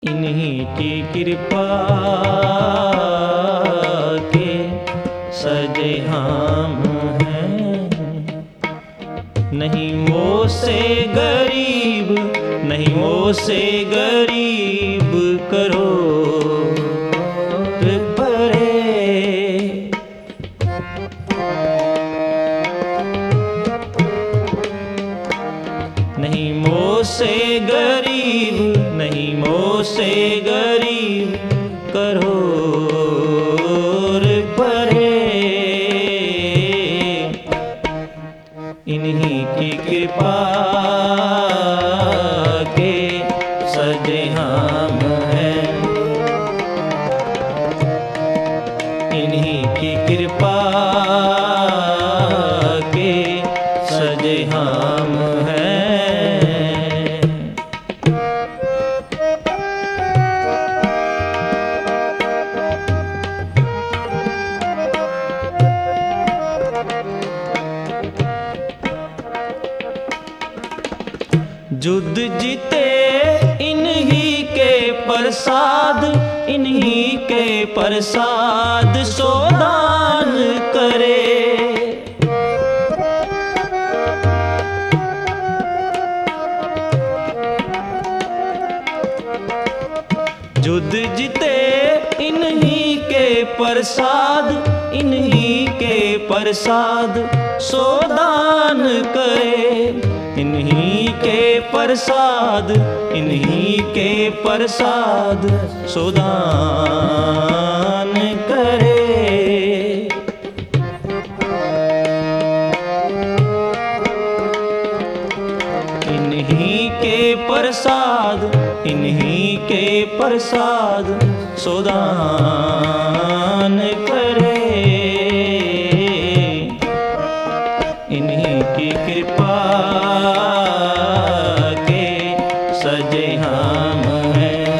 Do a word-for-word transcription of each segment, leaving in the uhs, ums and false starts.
इन्हीं की कृपा के सजे हम हैं। नहीं मोह से गरीब, नहीं मोह से गरीब करो परे। नहीं मोह से गरीब, नहीं मोह से गरीब करो परे। इन्हीं की कृपा के सजे हम हैं। इन्हीं की कृपा के सजे हम हैं। युद्ध जीते इन्हीं के प्रसाद, इन्हीं के प्रसाद सोदान करे। युद्ध जीते इन्हीं के प्रसाद, इन्हीं के प्रसाद सोदान करे। इन्हीं के प्रसाद, इन्हीं के प्रसाद सोदान करे। इन्हीं के प्रसाद, इन्हीं के प्रसाद सोदान करे। इन्हीं की कृपा के सजे हम हैं।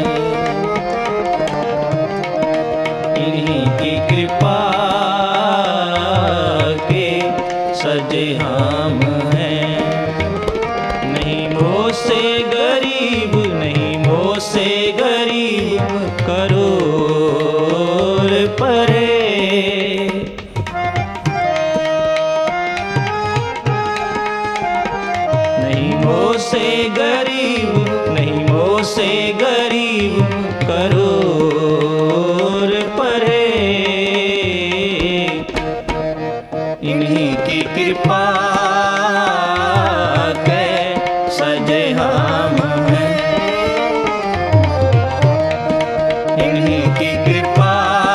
इन्हीं की कृपा के सजे हम हैं। नहीं मोह से गरीब, नहीं मोह से गरीब करो परे। नहीं मोह से गरीब, नहीं मोह से गरीब करो परे। इन्हीं की कृपा के सजे हम हैं। इन्हीं की कृपा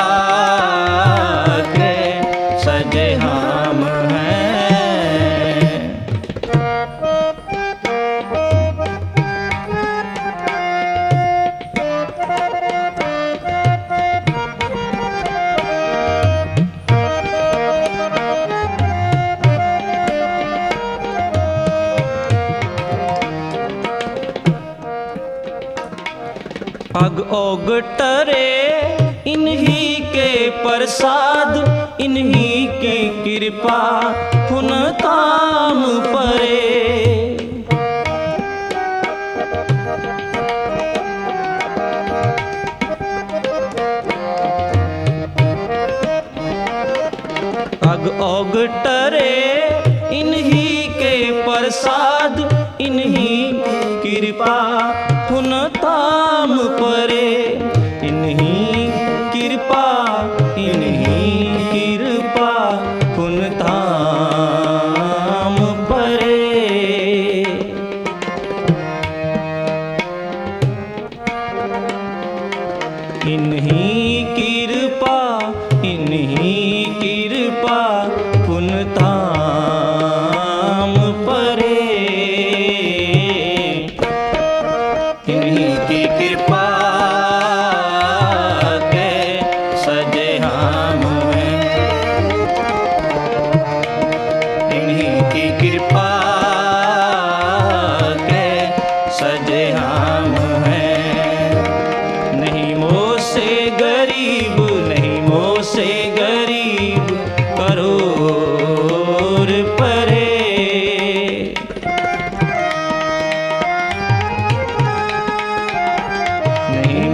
के सजे हम हैं। अग ओग टरे इन्हीं के प्रसाद, इन्हीं की कृपा पुन ताम परे। अग ओग टरे इन्हीं के प्रसाद, इन्हीं कृपा पुन ताम परे। इन्हीं कृपा, इन्हीं कृपा पुन ताम परे। इन्हीं कृपा, इन्हीं कृपा पुन ताम परे। इन्हीं की कृपा के सजे हम हैं। इन्हीं की कृपा के सजे हम हैं। नहीं मोह से गरीब, नहीं मोह से गरीब करो परे।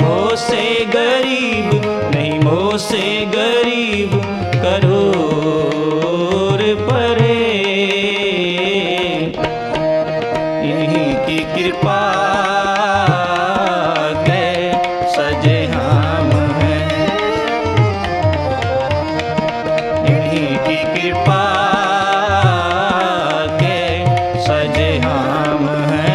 मोह से गरीब, नहीं मोह से गरीब करोड़ परे। इन्हीं की कृपा के सजे हम हैं, इन्हीं की कृपा के सजे हम हैं।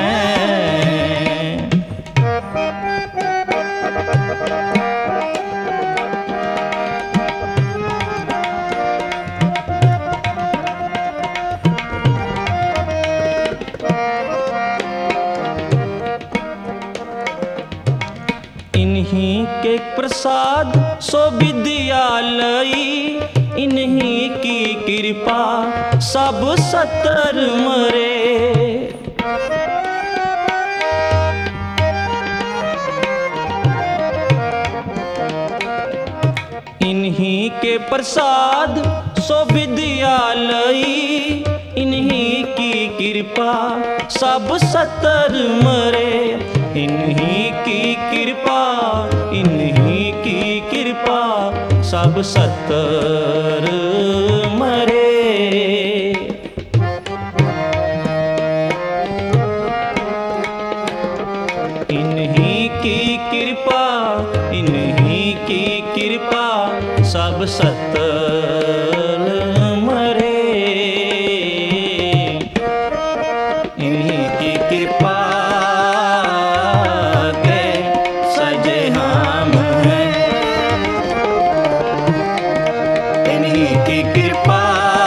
इन्हीं के प्रसाद सो विद्यालयी, इन्हीं की कृपा सब सतर मरे। इन्हीं के प्रसाद सो विद्यालयी, इन्हीं की कृपा सब सतर मरे। इन्हीं की कृपा, इन्हीं की कृपा सब सतर मरे। इन्हीं की कृपा, इन्हीं की कृपा सब सतर मरे। इन्हीं की कृपा के सजे हम हैं, इन्हीं की कृपा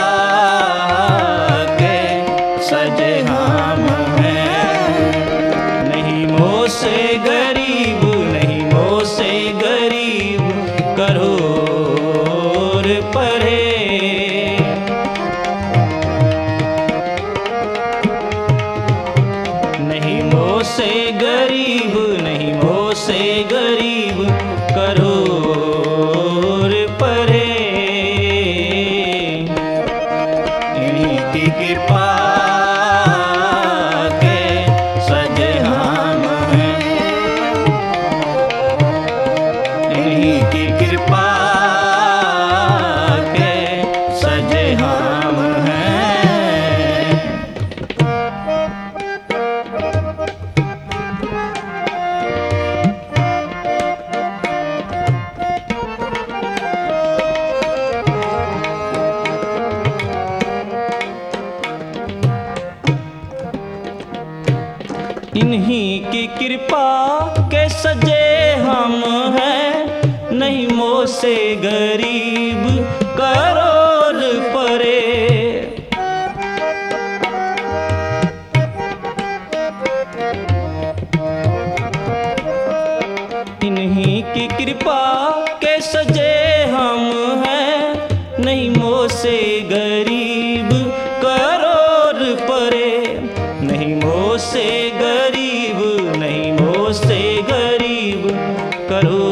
के सजे हम हैं। नहीं मोह से गरीब, नहीं मोह से गरीब करोड़ परे। नहीं मोह से गरीब, नहीं मोह से गरीब करोड़ परे। इन्हीं की कृपा के सजे हम हैं, इन्हीं की कृपा के सजे हम हैं। इन्हीं की कृपा के सजे हम हैं, नहीं मोह से गरीब करोड़ परे। इन्हीं की कृपा के सजे हम हैं, नहीं मोह से गरीब करोड़ परे। नहीं मोह से गरीब, नहीं मोह से गरीब करोड़